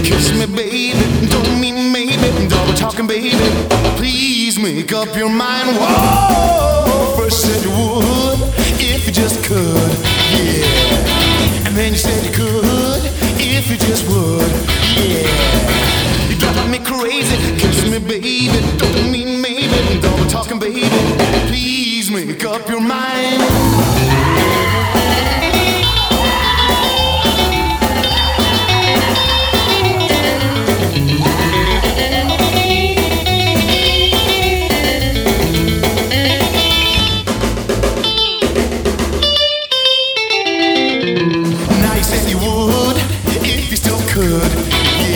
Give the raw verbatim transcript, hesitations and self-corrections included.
Kiss me, baby, don't mean maybe, double talking, baby. Please make up your mind. Whoa, first said you would, if you just could, yeah. And then you said you could, if you just would.